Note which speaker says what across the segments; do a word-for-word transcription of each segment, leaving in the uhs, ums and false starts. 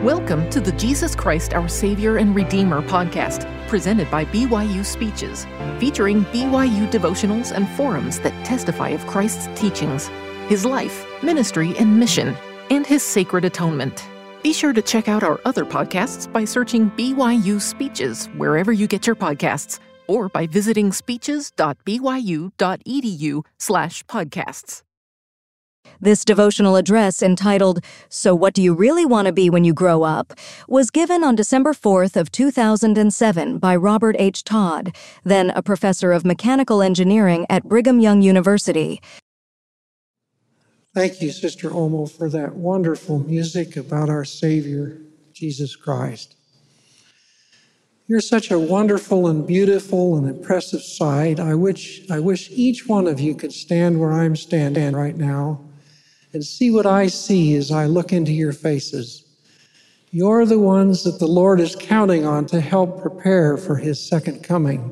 Speaker 1: Welcome to the Jesus Christ, Our Savior and Redeemer podcast, presented by B Y U Speeches, featuring B Y U devotionals and forums that testify of Christ's teachings, His life, ministry, and mission, and His sacred atonement. Be sure to check out our other podcasts by searching B Y U Speeches wherever you get your podcasts, or by visiting speeches.byu.edu slash podcasts.
Speaker 2: This devotional address, entitled, "So What Do You Really Want to Be When You Grow Up?" was given on December fourth of two thousand seven by Robert H. Todd, then a professor of mechanical engineering at Brigham Young University.
Speaker 3: Thank you, Sister Omo, for that wonderful music about our Savior, Jesus Christ. You're such a wonderful and beautiful and impressive sight. I wish, I wish each one of you could stand where I'm standing right now and see what I see as I look into your faces. You're the ones that the Lord is counting on to help prepare for His second coming.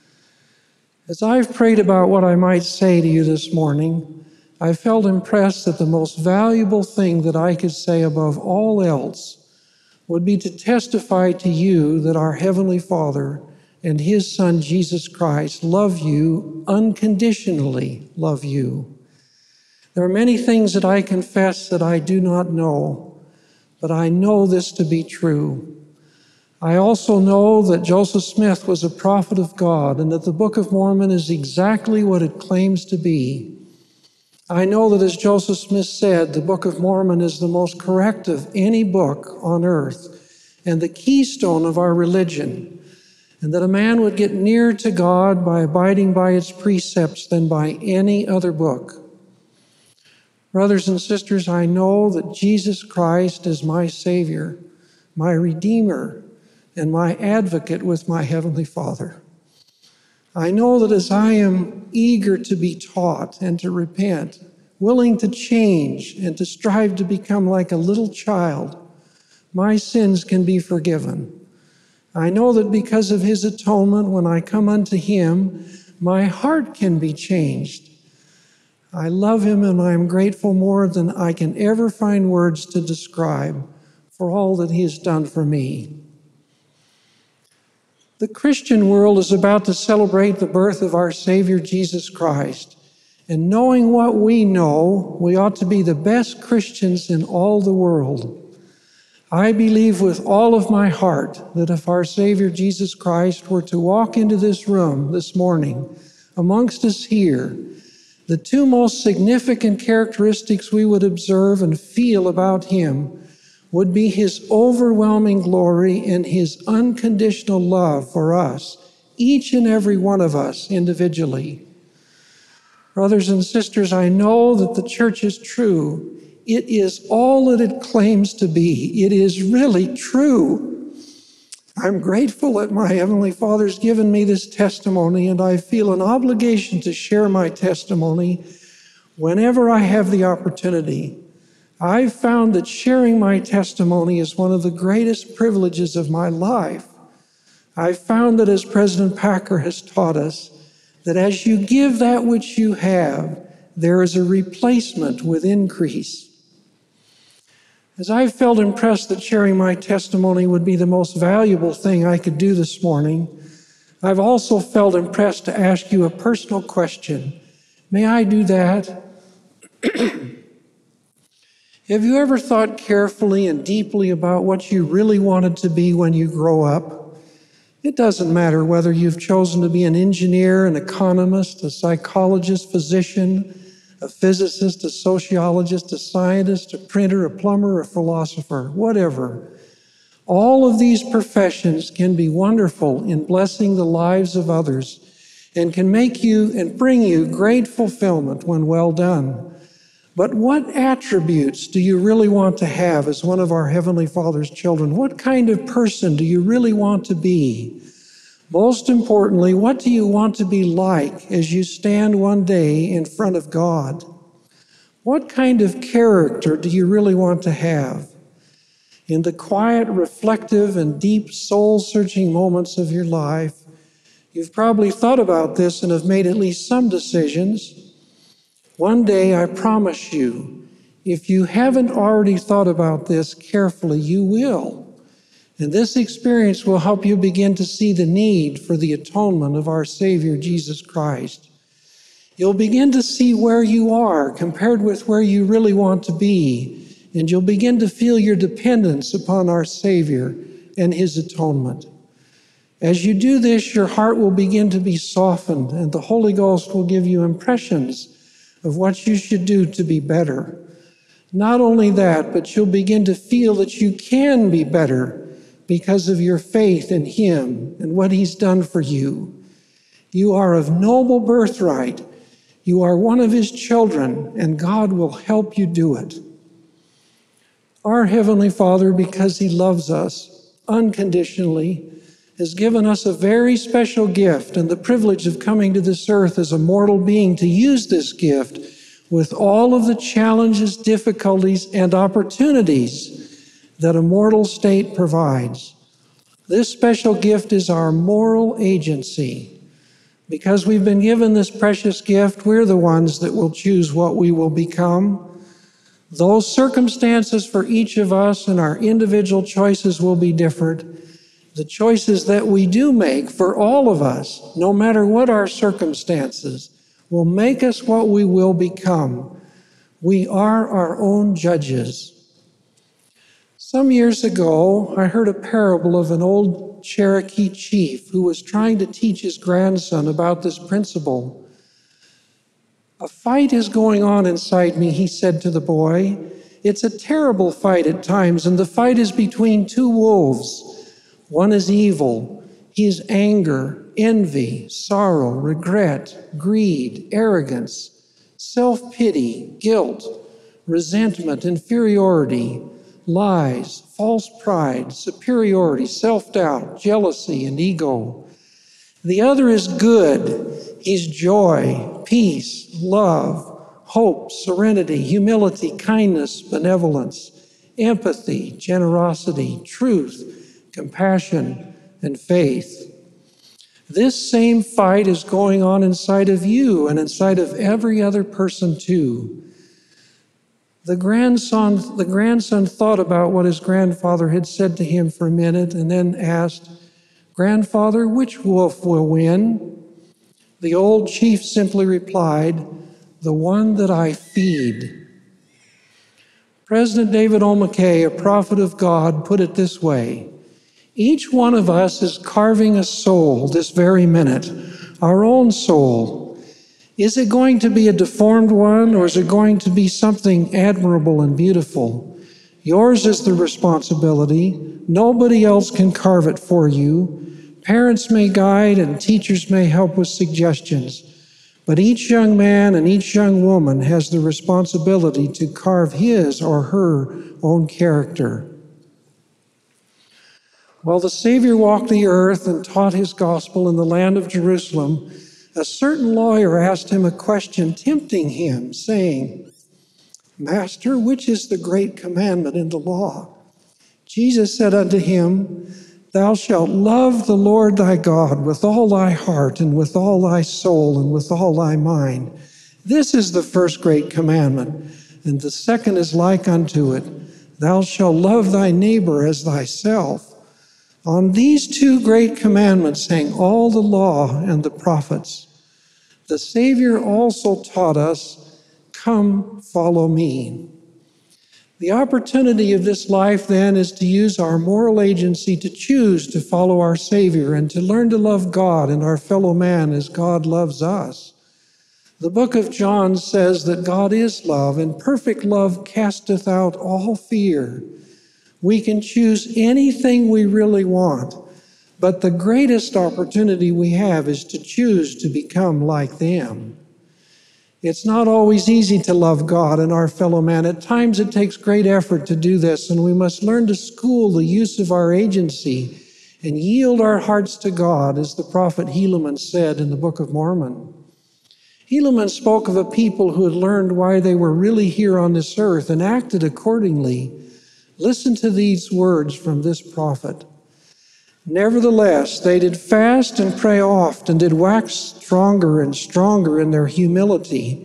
Speaker 3: As I've prayed about what I might say to you this morning, I felt impressed that the most valuable thing that I could say above all else would be to testify to you that our Heavenly Father and His Son, Jesus Christ, love you, unconditionally love you. There are many things that I confess that I do not know, but I know this to be true. I also know that Joseph Smith was a prophet of God and that the Book of Mormon is exactly what it claims to be. I know that, as Joseph Smith said, the Book of Mormon is the most correct of any book on earth and the keystone of our religion, and that a man would get nearer to God by abiding by its precepts than by any other book. Brothers and sisters, I know that Jesus Christ is my Savior, my Redeemer, and my advocate with my Heavenly Father. I know that as I am eager to be taught and to repent, willing to change and to strive to become like a little child, my sins can be forgiven. I know that because of His atonement, when I come unto Him, my heart can be changed. I love Him and I am grateful more than I can ever find words to describe for all that He has done for me. The Christian world is about to celebrate the birth of our Savior, Jesus Christ. And knowing what we know, we ought to be the best Christians in all the world. I believe with all of my heart that if our Savior, Jesus Christ, were to walk into this room this morning, amongst us here, the two most significant characteristics we would observe and feel about Him would be His overwhelming glory and His unconditional love for us, each and every one of us individually. Brothers and sisters, I know that the church is true. It is all that it claims to be. It is really true. I'm grateful that my Heavenly Father's given me this testimony, and I feel an obligation to share my testimony whenever I have the opportunity. I've found that sharing my testimony is one of the greatest privileges of my life. I've found that, as President Packer has taught us, that as you give that which you have, there is a replacement with increase. As I've felt impressed that sharing my testimony would be the most valuable thing I could do this morning, I've also felt impressed to ask you a personal question. May I do that? Have you ever thought carefully and deeply about what you really wanted to be when you grow up? It doesn't matter whether you've chosen to be an engineer, an economist, a psychologist, physician, a physicist, a sociologist, a scientist, a printer, a plumber, a philosopher, whatever. All of these professions can be wonderful in blessing the lives of others and can make you and bring you great fulfillment when well done. But what attributes do you really want to have as one of our Heavenly Father's children? What kind of person do you really want to be? Most importantly, what do you want to be like as you stand one day in front of God? What kind of character do you really want to have? In the quiet, reflective, and deep soul-searching moments of your life, you've probably thought about this and have made at least some decisions. One day, I promise you, If you haven't already thought about this carefully, you will. And this experience will help you begin to see the need for the atonement of our Savior, Jesus Christ. You'll begin to see where you are compared with where you really want to be, and you'll begin to feel your dependence upon our Savior and His atonement. As you do this, your heart will begin to be softened, and the Holy Ghost will give you impressions of what you should do to be better. Not only that, but you'll begin to feel that you can be better because of your faith in Him and what He's done for you. You are of noble birthright. You are one of His children, and God will help you do it. Our Heavenly Father, because He loves us unconditionally, has given us a very special gift and the privilege of coming to this earth as a mortal being to use this gift with all of the challenges, difficulties, and opportunities that a mortal state provides. This special gift is our moral agency. Because we've been given this precious gift, we're the ones that will choose what we will become. Those circumstances for each of us and our individual choices will be different. The choices that we do make for all of us, no matter what our circumstances, will make us what we will become. We are our own judges. Some years ago, I heard a parable of an old Cherokee chief who was trying to teach his grandson about this principle. "A fight is going on inside me," he said to the boy. "It's a terrible fight at times, and the fight is between two wolves. One is evil. He is anger, envy, sorrow, regret, greed, arrogance, self-pity, guilt, resentment, inferiority, lies, false pride, superiority, self-doubt, jealousy, and ego. The other is good. He's joy, peace, love, hope, serenity, humility, kindness, benevolence, empathy, generosity, truth, compassion, and faith. This same fight is going on inside of you and inside of every other person too." The grandson, the grandson thought about what his grandfather had said to him for a minute and then asked, "Grandfather, which wolf will win?" The old chief simply replied, "The one that I feed." President David O. McKay, a prophet of God, put it this way: each one of us is carving a soul this very minute, our own soul. Is it going to be a deformed one, or is it going to be something admirable and beautiful? Yours is the responsibility. Nobody else can carve it for you. Parents may guide and teachers may help with suggestions, but each young man and each young woman has the responsibility to carve his or her own character. While the Savior walked the earth and taught His gospel in the land of Jerusalem, a certain lawyer asked Him a question, tempting Him, saying, "Master, which is the great commandment in the law?" Jesus said unto him, "Thou shalt love the Lord thy God with all thy heart and with all thy soul and with all thy mind. This is the first great commandment, and the second is like unto it. Thou shalt love thy neighbor as thyself. On these two great commandments hang all the law and the prophets." The Savior also taught us, "Come, follow me." The opportunity of this life, then, is to use our moral agency to choose to follow our Savior and to learn to love God and our fellow man as God loves us. The book of John says that God is love, and perfect love casteth out all fear. We can choose anything we really want, but the greatest opportunity we have is to choose to become like them. It's not always easy to love God and our fellow man. At times it takes great effort to do this, and we must learn to school the use of our agency and yield our hearts to God, as the prophet Helaman said in the Book of Mormon. Helaman spoke of a people who had learned why they were really here on this earth and acted accordingly. Listen to these words from this prophet. "Nevertheless, they did fast and pray oft, and did wax stronger and stronger in their humility,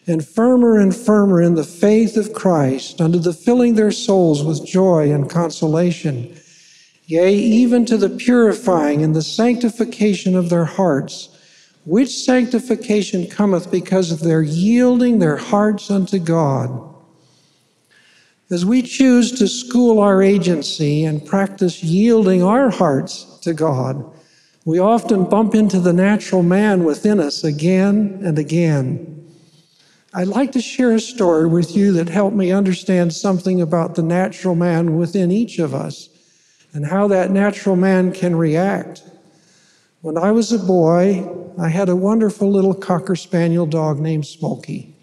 Speaker 3: and firmer and firmer in the faith of Christ, unto the filling their souls with joy and consolation, yea, even to the purifying and the sanctification of their hearts, which sanctification cometh because of their yielding their hearts unto God. As we choose to school our agency and practice yielding our hearts to God, we often bump into the natural man within us again and again. I'd like to share a story with you that helped me understand something about the natural man within each of us and how that natural man can react. When I was a boy, I had a wonderful little Cocker Spaniel dog named Smokey.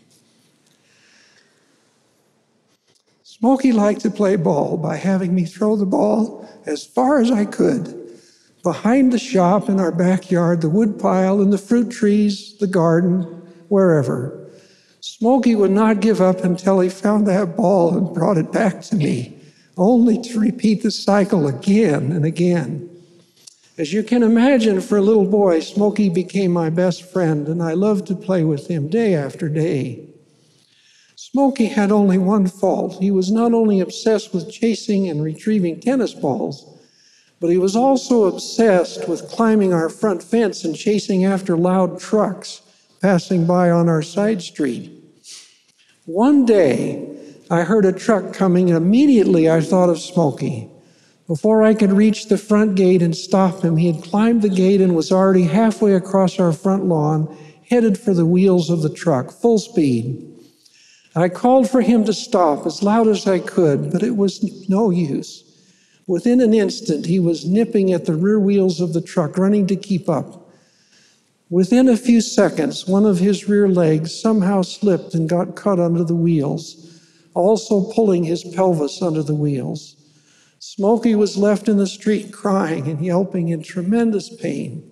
Speaker 3: Smokey liked to play ball by having me throw the ball as far as I could, behind the shop, in our backyard, the wood pile, in the fruit trees, the garden, wherever. Smokey would not give up until he found that ball and brought it back to me, only to repeat the cycle again and again. As you can imagine, for a little boy, Smokey became my best friend, and I loved to play with him day after day. Smokey had only one fault. He was not only obsessed with chasing and retrieving tennis balls, but he was also obsessed with climbing our front fence and chasing after loud trucks passing by on our side street. One day, I heard a truck coming, and immediately I thought of Smokey. Before I could reach the front gate and stop him, he had climbed the gate and was already halfway across our front lawn, headed for the wheels of the truck, full speed. I called for him to stop as loud as I could, but it was no use. Within an instant, he was nipping at the rear wheels of the truck, running to keep up. Within a few seconds, one of his rear legs somehow slipped and got caught under the wheels, also pulling his pelvis under the wheels. Smokey was left in the street crying and yelping in tremendous pain.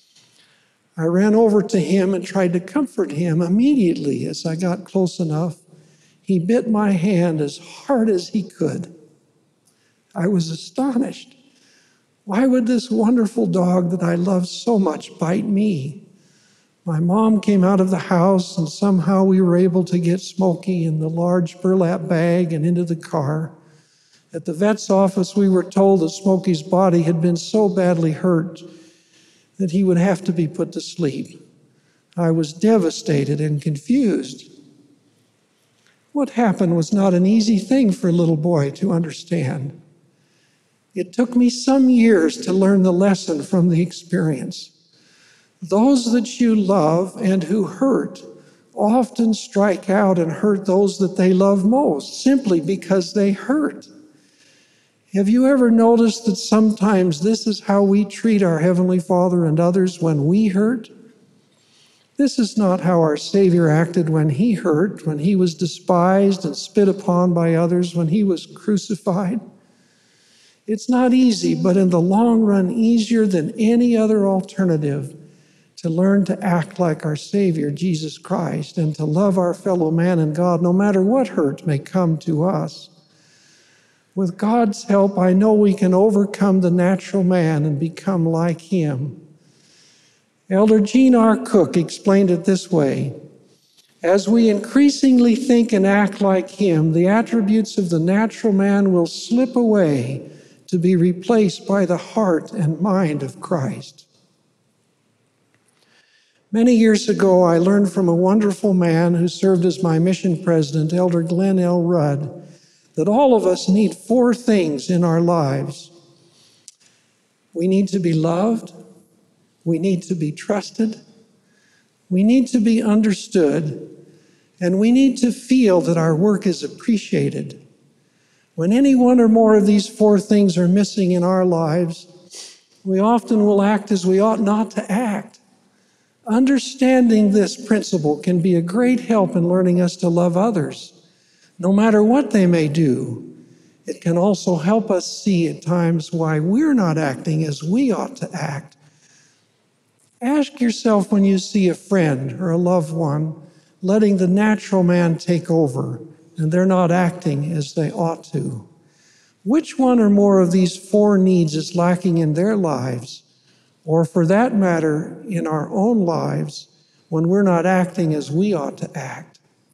Speaker 3: I ran over to him and tried to comfort him. Immediately, as I got close enough, he bit my hand as hard as he could. I was astonished. Why would this wonderful dog that I loved so much bite me? My mom came out of the house, and somehow we were able to get Smokey in the large burlap bag and into the car. At the vet's office, we were told that Smokey's body had been so badly hurt that he would have to be put to sleep. I was devastated and confused. What happened was not an easy thing for a little boy to understand. It took me some years to learn the lesson from the experience. Those that you love and who hurt often strike out and hurt those that they love most, simply because they hurt. Have you ever noticed that sometimes this is how we treat our Heavenly Father and others when we hurt? This is not how our Savior acted when he hurt, when he was despised and spit upon by others, when he was crucified. It's not easy, but in the long run, easier than any other alternative to learn to act like our Savior, Jesus Christ, and to love our fellow man and God, no matter what hurt may come to us. With God's help, I know we can overcome the natural man and become like him. Elder Gene R. Cook explained it this way: as we increasingly think and act like him, the attributes of the natural man will slip away to be replaced by the heart and mind of Christ. Many years ago, I learned from a wonderful man who served as my mission president, Elder Glenn L. Rudd, that all of us need four things in our lives. We need to be loved. We need to be trusted. We need to be understood. And we need to feel that our work is appreciated. When any one or more of these four things are missing in our lives, we often will act as we ought not to act. Understanding this principle can be a great help in learning us to love others, no matter what they may do. It can also help us see at times why we're not acting as we ought to act. Ask yourself when you see a friend or a loved one letting the natural man take over and they're not acting as they ought to. Which one or more of these four needs is lacking in their lives, or for that matter, in our own lives, when we're not acting as we ought to act?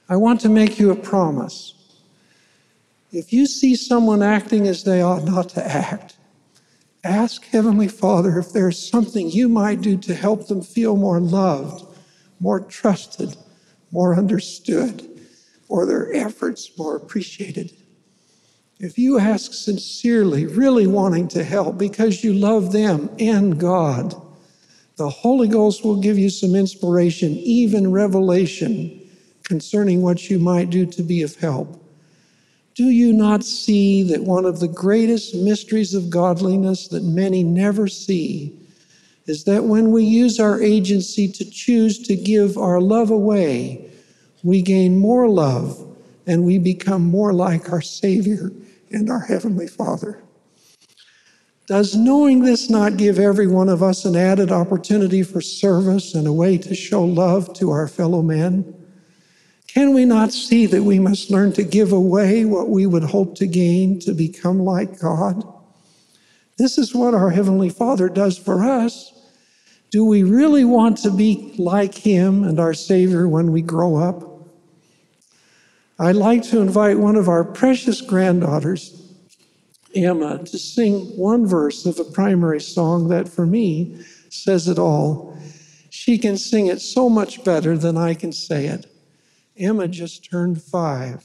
Speaker 3: I want to make you a promise. If you see someone acting as they ought not to act, ask Heavenly Father if there's something you might do to help them feel more loved, more trusted, more understood, or their efforts more appreciated. If you ask sincerely, really wanting to help because you love them and God, the Holy Ghost will give you some inspiration, even revelation, concerning what you might do to be of help. Do you not see that one of the greatest mysteries of godliness that many never see is that when we use our agency to choose to give our love away, we gain more love and we become more like our Savior and our Heavenly Father? Does knowing this not give every one of us an added opportunity for service and a way to show love to our fellow men? Can we not see that we must learn to give away what we would hope to gain to become like God? This is what our Heavenly Father does for us. Do we really want to be like Him and our Savior when we grow up? I'd like to invite one of our precious granddaughters, Emma, to sing one verse of a primary song that, for me, says it all. She can sing it so much better than I can say it. Emma just turned five.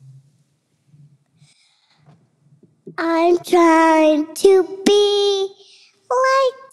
Speaker 4: I'm trying to be like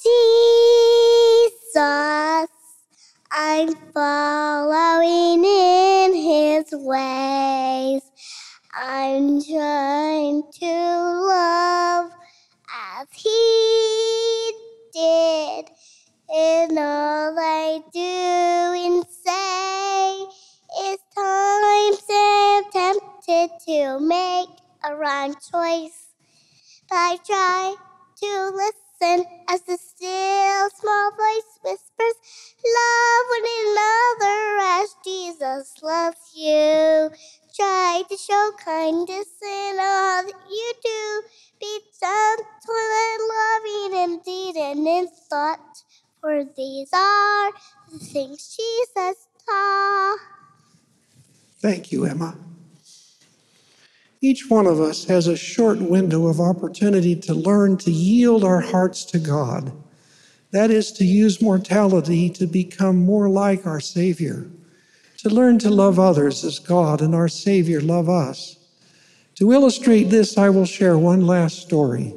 Speaker 4: Jesus. I'm following in His ways. I'm trying to love as He did. In all I do and say, it's times I'm tempted to make a wrong choice. But I try to listen as the still small voice whispers, love one another as Jesus loves you. Try to show kindness in all that you do. Be gentle and loving in deed and in thought, for these are the things Jesus taught.
Speaker 3: Thank you, Emma. Each one of us has a short window of opportunity to learn to yield our hearts to God. That is, to use mortality to become more like our Savior, to learn to love others as God and our Savior love us. To illustrate this, I will share one last story.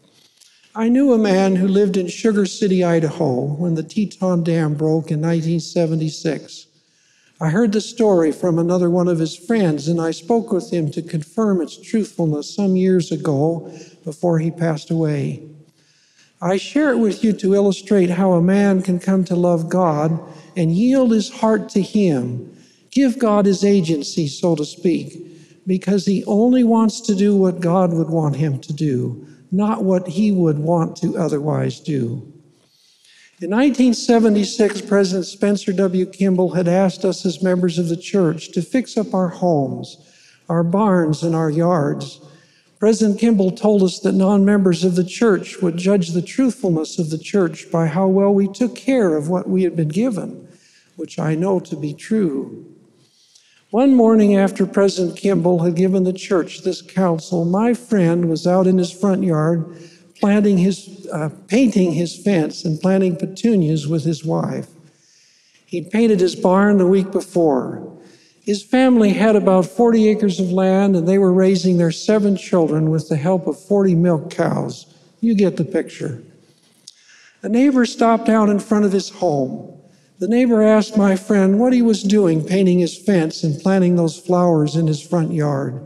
Speaker 3: I knew a man who lived in Sugar City, Idaho, when the Teton Dam broke in nineteen seventy-six. I heard the story from another one of his friends, and I spoke with him to confirm its truthfulness some years ago before he passed away. I share it with you to illustrate how a man can come to love God and yield his heart to Him, give God his agency, so to speak, because he only wants to do what God would want him to do, not what he would want to otherwise do. In nineteen seventy-six, President Spencer W. Kimball had asked us as members of the church to fix up our homes, our barns, and our yards. President Kimball told us that non-members of the church would judge the truthfulness of the church by how well we took care of what we had been given, which I know to be true. One morning after President Kimball had given the church this counsel, my friend was out in his front yard planting his, uh, painting his fence and planting petunias with his wife. He'd painted his barn the week before. His family had about forty acres of land, and they were raising their seven children with the help of forty milk cows. You get the picture. A neighbor stopped out in front of his home. The neighbor asked my friend what he was doing painting his fence and planting those flowers in his front yard.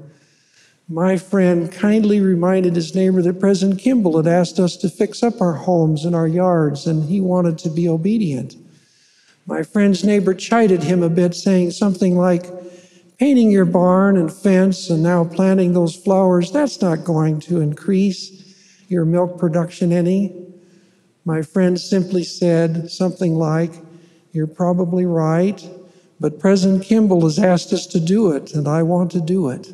Speaker 3: My friend kindly reminded his neighbor that President Kimball had asked us to fix up our homes and our yards, and he wanted to be obedient. My friend's neighbor chided him a bit, saying something like, painting your barn and fence and now planting those flowers, that's not going to increase your milk production any. My friend simply said something like, you're probably right, but President Kimball has asked us to do it, and I want to do it.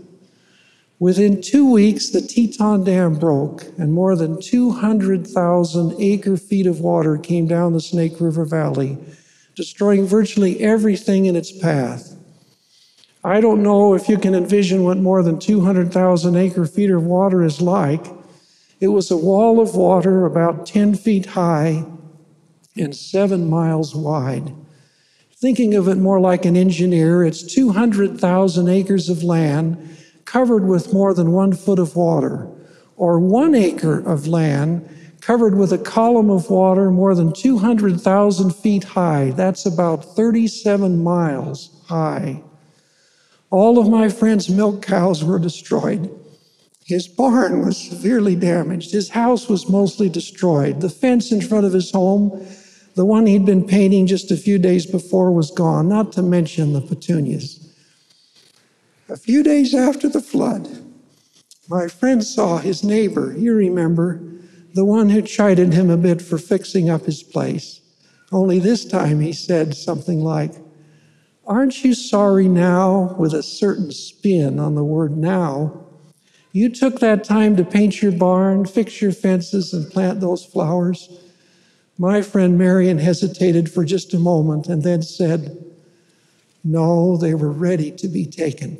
Speaker 3: Within two weeks, the Teton Dam broke, and more than two hundred thousand acre-feet of water came down the Snake River Valley, destroying virtually everything in its path. I don't know if you can envision what more than two hundred thousand acre feet of water is like. It was a wall of water about ten feet high and seven miles wide. Thinking of it more like an engineer, it's two hundred thousand acres of land covered with more than one foot of water, or one acre of land covered with a column of water more than two hundred thousand feet high. That's about thirty-seven miles high. All of my friend's milk cows were destroyed. His barn was severely damaged. His house was mostly destroyed. The fence in front of his home, the one he'd been painting just a few days before, was gone, not to mention the petunias. A few days after the flood, my friend saw his neighbor, you remember, the one who chided him a bit for fixing up his place. Only this time he said something like, "Aren't you sorry now?" with a certain spin on the word now. You took that time to paint your barn, fix your fences, and plant those flowers. My friend Marion hesitated for just a moment and then said, "No, they were ready to be taken."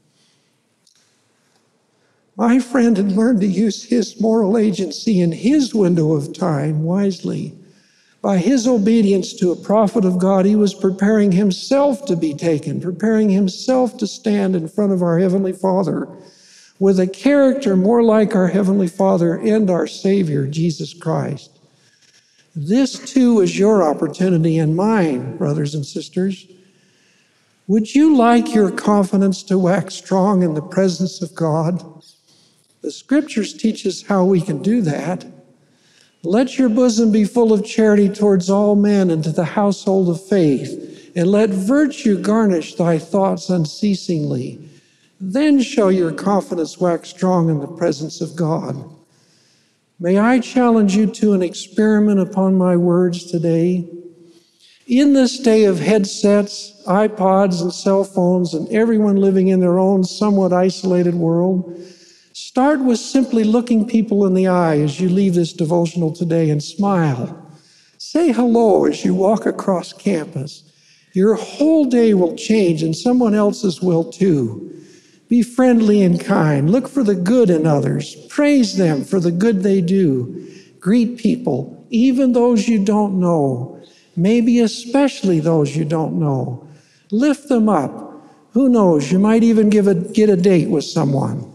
Speaker 3: My friend had learned to use his moral agency in his window of time wisely. By his obedience to a prophet of God, he was preparing himself to be taken, preparing himself to stand in front of our Heavenly Father with a character more like our Heavenly Father and our Savior, Jesus Christ. This too is your opportunity and mine, brothers and sisters. Would you like your confidence to wax strong in the presence of God? The Scriptures teach us how we can do that. Let your bosom be full of charity towards all men and to the household of faith, and let virtue garnish thy thoughts unceasingly. Then shall your confidence wax strong in the presence of God. May I challenge you to an experiment upon my words today. In this day of headsets, iPods, and cell phones, and everyone living in their own somewhat isolated world, start with simply looking people in the eye as you leave this devotional today and smile. Say hello as you walk across campus. Your whole day will change, and someone else's will too. Be friendly and kind. Look for the good in others. Praise them for the good they do. Greet people, even those you don't know, maybe especially those you don't know. Lift them up. Who knows, you might even give a, get a date with someone.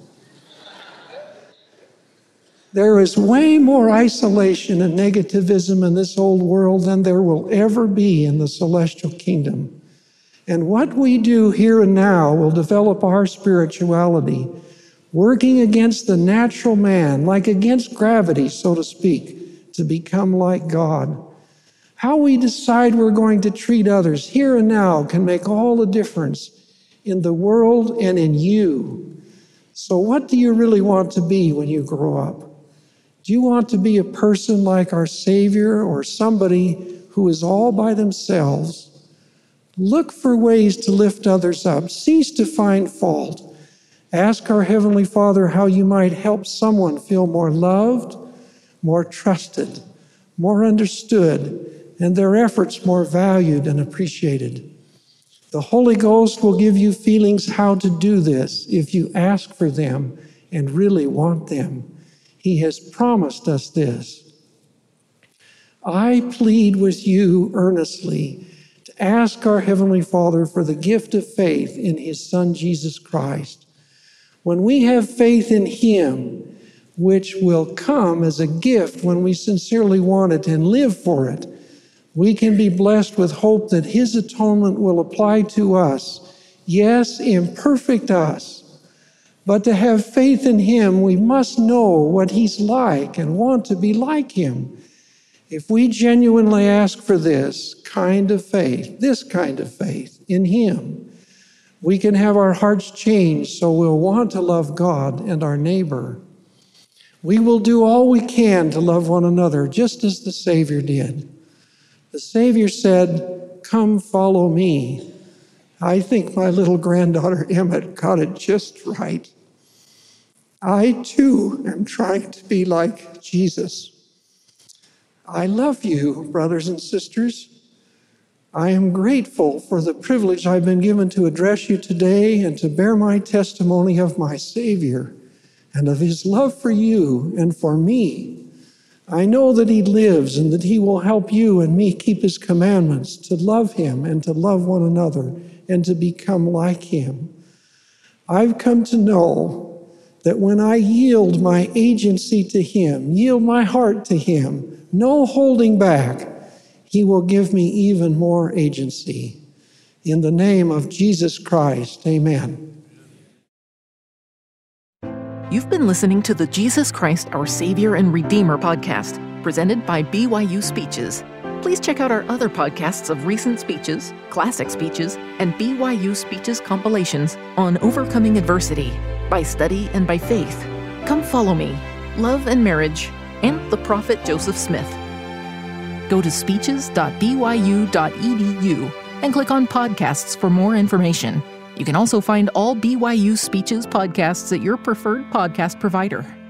Speaker 3: There is way more isolation and negativism in this old world than there will ever be in the celestial kingdom. And what we do here and now will develop our spirituality, working against the natural man, like against gravity, so to speak, to become like God. How we decide we're going to treat others here and now can make all the difference in the world and in you. So what do you really want to be when you grow up? Do you want to be a person like our Savior or somebody who is all by themselves? Look for ways to lift others up. Cease to find fault. Ask our Heavenly Father how you might help someone feel more loved, more trusted, more understood, and their efforts more valued and appreciated. The Holy Ghost will give you feelings how to do this if you ask for them and really want them. He has promised us this. I plead with you earnestly to ask our Heavenly Father for the gift of faith in His Son, Jesus Christ. When we have faith in Him, which will come as a gift when we sincerely want it and live for it, we can be blessed with hope that His atonement will apply to us. Yes, imperfect us. But to have faith in Him, we must know what He's like and want to be like Him. If we genuinely ask for this kind of faith, this kind of faith in Him, we can have our hearts changed so we'll want to love God and our neighbor. We will do all we can to love one another, just as the Savior did. The Savior said, "Come, follow me." I think my little granddaughter Emmett got it just right. I, too, am trying to be like Jesus. I love you, brothers and sisters. I am grateful for the privilege I've been given to address you today and to bear my testimony of my Savior and of his love for you and for me. I know that he lives and that he will help you and me keep his commandments, to love him and to love one another and to become like him. I've come to know that when I yield my agency to him, yield my heart to him, no holding back, he will give me even more agency. In the name of Jesus Christ, amen.
Speaker 1: You've been listening to the Jesus Christ, Our Savior and Redeemer podcast, presented by B Y U Speeches. Please check out our other podcasts of recent speeches, classic speeches, and B Y U Speeches compilations on overcoming adversity, by study and by faith, Come Follow Me, Love and Marriage, and The Prophet Joseph Smith. Go to speeches dot b y u dot e d u and click on podcasts for more information. You can also find all B Y U Speeches podcasts at your preferred podcast provider.